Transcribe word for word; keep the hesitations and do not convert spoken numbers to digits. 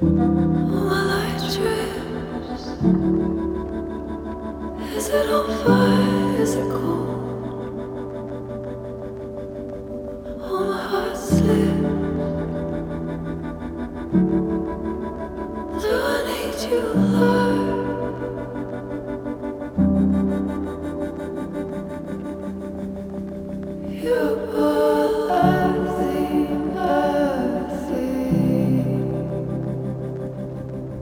All my life trips. Is it on fire? Is it cold? All my heart slips. Do I need you alive? You